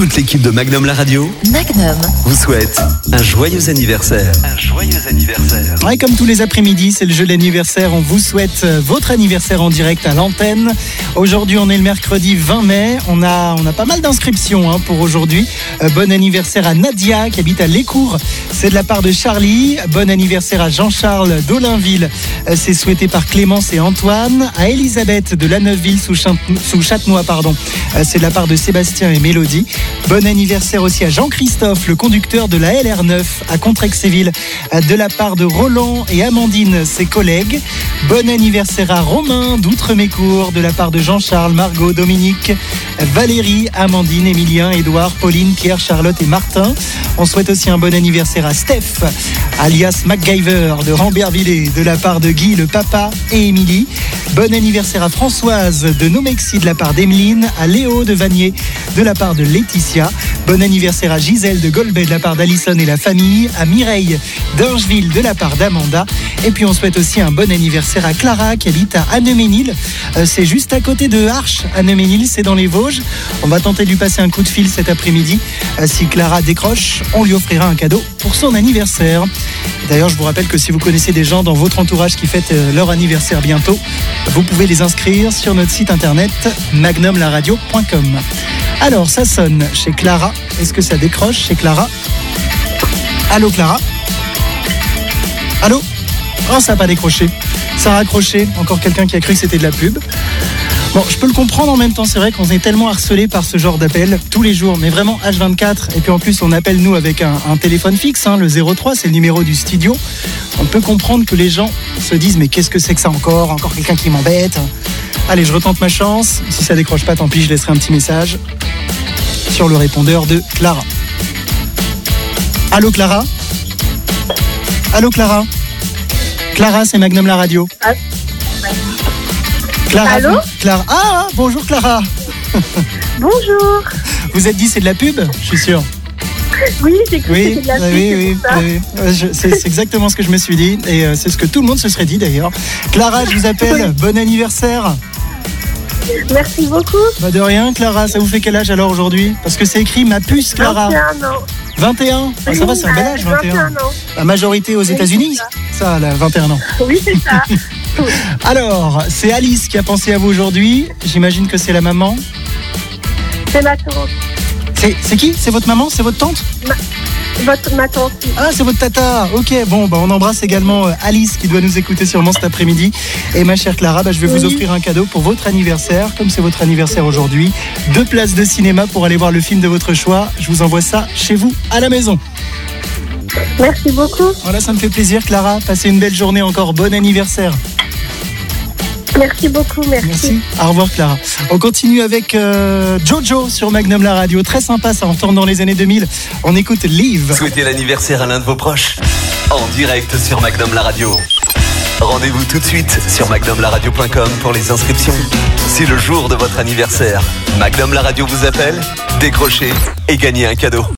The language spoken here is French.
Toute l'équipe de Magnum La Radio vous souhaite un joyeux anniversaire. Ouais, comme tous les après-midi, c'est le jeu de l'anniversaire. On vous souhaite votre anniversaire en direct à l'antenne. Aujourd'hui, on est le mercredi 20 mai. On a pas mal d'inscriptions pour aujourd'hui. Bon anniversaire à Nadia qui habite à Lécourt. C'est de la part de Charlie. Bon anniversaire à Jean-Charles d'Olainville. C'est souhaité par Clémence et Antoine. À Elisabeth de La Neuveville sous Châtenois, c'est de la part de Sébastien et Mélodie. Bon anniversaire aussi à Jean-Christophe, le conducteur de la LR9 à Contrexéville, de la part de Roland et Amandine, ses collègues. Bon anniversaire à Romain d'Outremécourt, de la part de Jean-Charles, Margot, Dominique, Valérie, Amandine, Émilien, Édouard, Pauline, Pierre, Charlotte et Martin. On souhaite aussi un bon anniversaire à Steph, alias MacGyver de Rambervillers, de la part de Guy, le papa, et Émilie. Bon anniversaire à Françoise de Nomexy, de la part d'Emeline, à Léo de Vanier, de la part de Laetitia. Bon anniversaire à Gisèle de Golbet, de la part d'Alison et la famille, à Mireille d'Angeville, de la part d'Amanda. Et puis on souhaite aussi un bon anniversaire à Clara qui habite à Anneménil. C'est juste à côté de Arches. Anneménil, c'est dans les Vosges. On va tenter de lui passer un coup de fil cet après-midi. Si Clara décroche, on lui offrira un cadeau pour son anniversaire. D'ailleurs, je vous rappelle que si vous connaissez des gens dans votre entourage qui fêtent leur anniversaire bientôt, vous pouvez les inscrire sur notre site internet magnumlaradio.com. Alors, ça sonne chez Clara. Est-ce que ça décroche chez Clara? Allô, Clara? Allô? Oh, ça n'a pas décroché. Ça a raccroché. Encore quelqu'un qui a cru que c'était de la pub. Bon, je peux le comprendre en même temps, c'est vrai qu'on est tellement harcelé par ce genre d'appel tous les jours, mais vraiment H24. Et puis en plus, on appelle nous avec un téléphone fixe, le 03, c'est le numéro du studio. On peut comprendre que les gens se disent, mais qu'est-ce que c'est que ça encore quelqu'un qui m'embête. Allez, je retente ma chance. Si ça décroche pas, tant pis, je laisserai un petit message sur le répondeur de Clara. Allô, Clara? Allô, Clara? Clara, c'est Magnum La Radio. Clara, allô? Clara. Ah, bonjour Clara. Bonjour. Vous êtes dit c'est de la pub, je suis sûr. Oui, j'ai cru que c'était de la pub. C'est exactement ce que je me suis dit et c'est ce que tout le monde se serait dit d'ailleurs. Clara, je vous appelle. Bon anniversaire. Merci beaucoup. De rien, Clara. Ça vous fait quel âge alors aujourd'hui? Parce que c'est écrit ma puce, Clara. 21 ans. 21. Ah, ça va, c'est un bel âge, 21 ans. La majorité aux États-Unis, ça, là, 21 ans. Oui, c'est ça. Alors, c'est Alice qui a pensé à vous aujourd'hui. J'imagine que c'est la maman. C'est ma tante. C'est qui? C'est votre maman? C'est votre tante? Ma tante. Ah, c'est votre tata. Ok, bon, on embrasse également Alice qui doit nous écouter sûrement cet après-midi. Et ma chère Clara, je vais vous offrir un cadeau pour votre anniversaire. Comme c'est votre anniversaire aujourd'hui, 2 places de cinéma pour aller voir le film de votre choix. Je vous envoie ça chez vous à la maison. Merci beaucoup. Voilà, ça me fait plaisir, Clara. Passez une belle journée encore. Bon anniversaire. Merci beaucoup, merci. Au revoir, Clara. On continue avec Jojo sur Magnum La Radio. Très sympa, ça, on retourne dans les années 2000. On écoute Live. Souhaitez l'anniversaire à l'un de vos proches en direct sur Magnum La Radio. Rendez-vous tout de suite sur magnumlaradio.com pour les inscriptions. C'est le jour de votre anniversaire. Magnum La Radio vous appelle, décrochez et gagnez un cadeau.